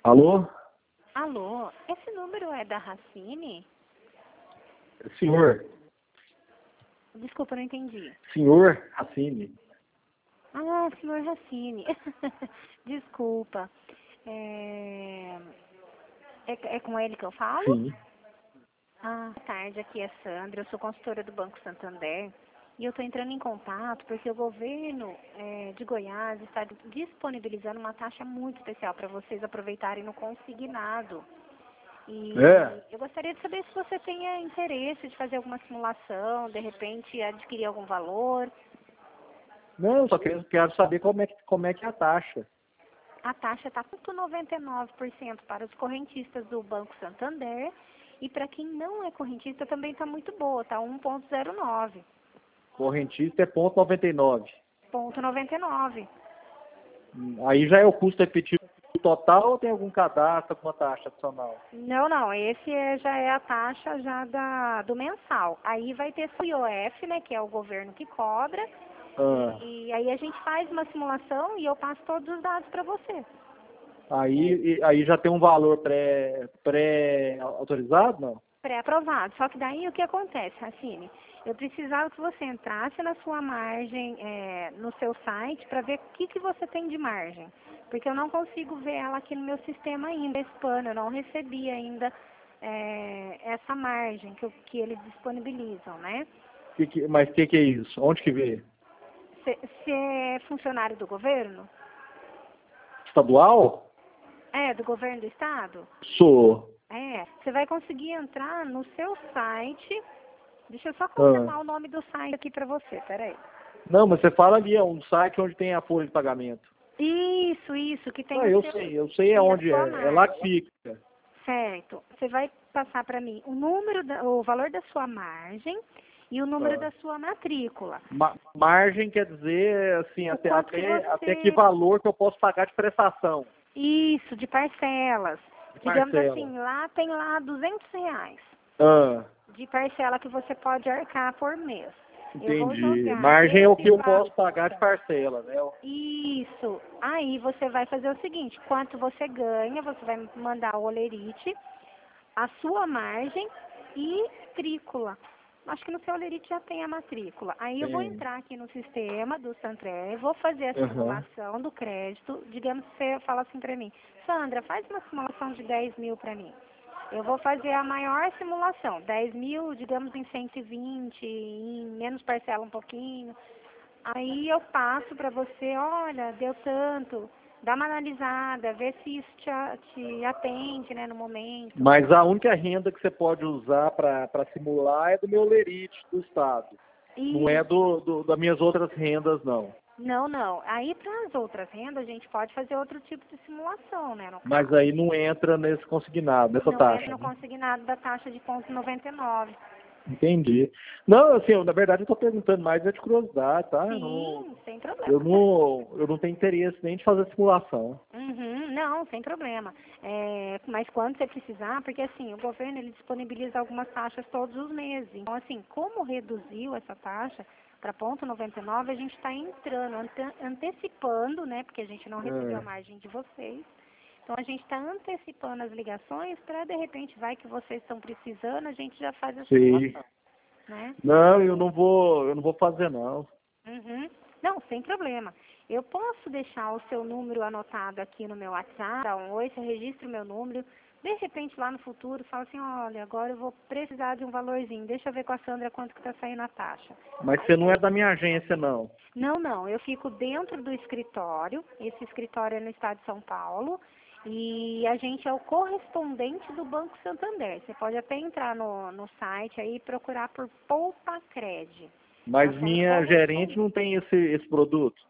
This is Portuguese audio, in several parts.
Alô? Alô, esse número é da Racine? Senhor? Desculpa, não entendi. Senhor Racine? Ah, senhor Racine. Desculpa. É com ele que eu falo? Sim. Ah, boa tarde, aqui é Sandra, eu sou consultora do Banco Santander e eu estou entrando em contato porque o governo de Goiás está disponibilizando uma taxa muito especial para vocês aproveitarem no consignado. E eu gostaria de saber se você tem interesse de fazer alguma simulação, de repente adquirir algum valor. Não, eu só quero saber como é que é a taxa. A taxa está 0,99% para os correntistas do Banco Santander e para quem não é correntista também está muito boa, está 1,09. Correntista é 0,99. 0,99. Aí já é o custo efetivo total ou tem algum cadastro com uma taxa adicional? Não, esse já é a taxa já do mensal. Aí vai ter o IOF, né, que é o governo que cobra, e aí a gente faz uma simulação e eu passo todos os dados para você. Aí já tem um valor pré-autorizado, não? Pré-aprovado. Só que daí o que acontece, Racine? Eu precisava que você entrasse na sua margem, no seu site, para ver o que você tem de margem. Porque eu não consigo ver ela aqui no meu sistema ainda, esse plano. Eu não recebi ainda essa margem que eles disponibilizam, né? Mas o que é isso? Onde que vê? Você é funcionário do governo? Estadual? Do governo do estado? Sou. Você vai conseguir entrar no seu site. Deixa eu só confirmar o nome do site aqui para você, peraí. Não, mas você fala ali, é um site onde tem a folha de pagamento. Isso, que tem eu sei aonde é. É lá que fica. Certo. Você vai passar para mim o valor da sua margem e o número da sua matrícula. Margem quer dizer, assim, até que valor que eu posso pagar de prestação. Isso, de parcelas. Digamos assim, lá tem lá R$200 de parcela que você pode arcar por mês. Entendi. Margem é o que eu posso pagar de parcela, né? Isso. Aí você vai fazer o seguinte, quanto você ganha, você vai mandar o olerite, a sua margem e matrícula. Acho que no seu olerite já tem a matrícula. Aí eu vou entrar aqui no sistema do Santander, vou fazer a simulação do crédito. Digamos que você fala assim para mim, Sandra, faz uma simulação de 10 mil para mim. Eu vou fazer a maior simulação, 10 mil, digamos, em 120, em menos parcela um pouquinho. Aí eu passo para você, olha, deu tanto, dá uma analisada, vê se isso te atende, né, no momento. Mas a única renda que você pode usar para simular é do meu lerite do Estado. Não é das minhas outras rendas, não. Não. Aí, para as outras rendas, a gente pode fazer outro tipo de simulação, né? Mas aí não entra nesse consignado, nessa taxa. Não entra no consignado da taxa de 0,99. Entendi. Não, assim, na verdade eu estou perguntando mais de curiosidade, tá? Sim, sem problema. Eu não tenho interesse nem de fazer simulação. Não, sem problema. Mas quando você precisar, porque assim, o governo ele disponibiliza algumas taxas todos os meses. Então, assim, como reduziu essa taxa para 0,99, a gente está entrando, antecipando, né? Porque a gente não recebeu a margem de vocês. Então, a gente está antecipando as ligações para, de repente, vai que vocês estão precisando, a gente já faz a simulação, né? Não, eu não vou fazer, não. Não, sem problema. Eu posso deixar o seu número anotado aqui no meu WhatsApp, dá um oi, você registra o meu número. De repente, lá no futuro, fala assim, olha, agora eu vou precisar de um valorzinho. Deixa eu ver com a Sandra quanto que está saindo a taxa. Mas você não é da minha agência, não? Não. Eu fico dentro do escritório. Esse escritório é no estado de São Paulo. E a gente é o correspondente do Banco Santander. Você pode até entrar no site aí e procurar por Poupa Cred. Mas minha gerente não tem esse produto?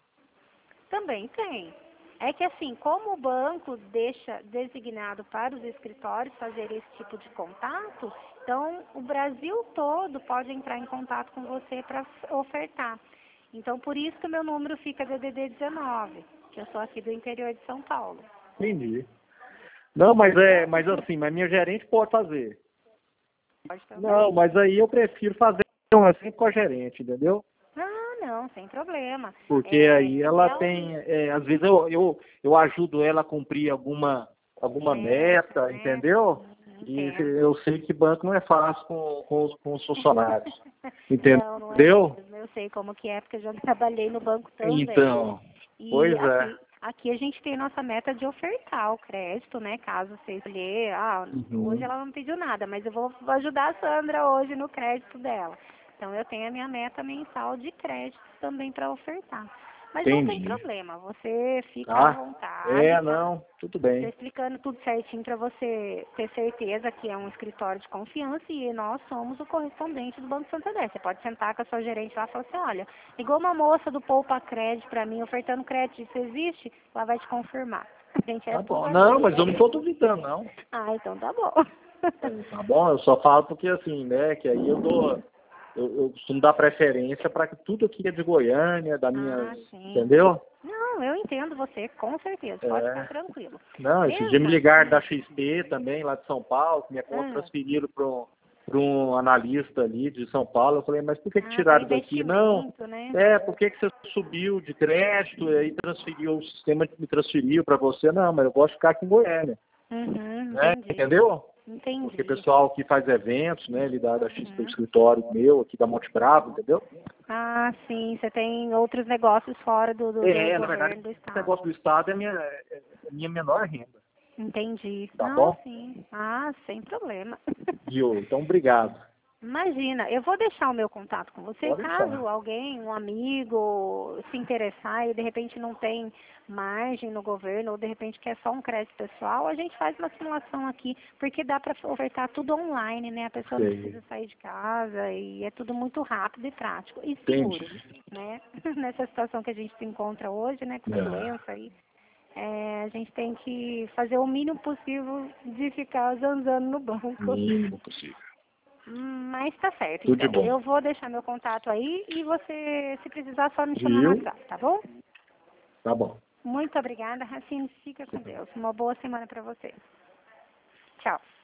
Também tem. É que assim, como o banco deixa designado para os escritórios fazer esse tipo de contato, então o Brasil todo pode entrar em contato com você para ofertar. Então, por isso que o meu número fica DDD 19, que eu sou aqui do interior de São Paulo. Entendi. Não, mas assim, mas minha gerente pode fazer. Pode também. Não, mas aí eu prefiro fazer assim com a gerente, entendeu? Não, sem problema. Porque aí ela tem, às vezes eu ajudo ela a cumprir alguma alguma meta, entendeu? E eu sei que banco não é fácil com os funcionários. Entendeu? Não é mesmo. Eu sei como que é, porque eu já trabalhei no banco também. Então, pois é. Aqui a gente tem nossa meta de ofertar o crédito, né? Caso você escolher, hoje ela não pediu nada, mas eu vou ajudar a Sandra hoje no crédito dela. Então eu tenho a minha meta mensal de crédito também para ofertar. Mas não tem problema, você fica à vontade. Não, tudo bem. Estou explicando tudo certinho para você ter certeza que é um escritório de confiança e nós somos o correspondente do Banco Santander. Você pode sentar com a sua gerente lá e falar assim, olha, ligou uma moça do Poupa Crédito para mim, ofertando crédito, isso existe? Ela vai te confirmar. A gente Tá bom. Não, mas eu não estou duvidando, não. Então tá bom. Tá bom, eu só falo porque assim, né, que aí eu costumo dar preferência para que tudo aqui é de Goiânia, da minha, entendeu? Não, eu entendo você, com certeza, pode ficar tranquilo. Não, esse dia me ligaram da XP também, lá de São Paulo, que minha conta transferiram para um analista ali de São Paulo. Eu falei, mas por que tiraram daqui? Não, né? por que você subiu de crédito e aí transferiu, o sistema me transferiu para você? Não, mas eu gosto de ficar aqui em Goiânia. Né? Entendeu? Entendi. Porque o pessoal que faz eventos, né, ele dá da XP, do escritório meu, aqui da Monte Bravo, entendeu? Sim, você tem outros negócios fora do na verdade, do estado. O negócio do estado é a minha menor renda. Entendi. Tá bom? Sim. Sem problema. Viu? Então, obrigado. Imagina, eu vou deixar o meu contato com você, Pode caso deixar. alguém, um amigo, se interessar e de repente não tem margem no governo ou de repente quer só um crédito pessoal, a gente faz uma simulação aqui, porque dá para ofertar tudo online, né? A pessoa não precisa sair de casa e é tudo muito rápido e prático e seguro, né? Nessa situação que a gente se encontra hoje, né, com a doença aí. A gente tem que fazer o mínimo possível de ficar zanzando no banco. O mínimo possível. Mas tá certo. Tudo Então, de bom. eu vou deixar meu contato aí e você, se precisar, só me chamar no WhatsApp, tá bom? Tá bom. Muito obrigada, Racine. Fica com Deus. Uma boa semana para você. Tchau.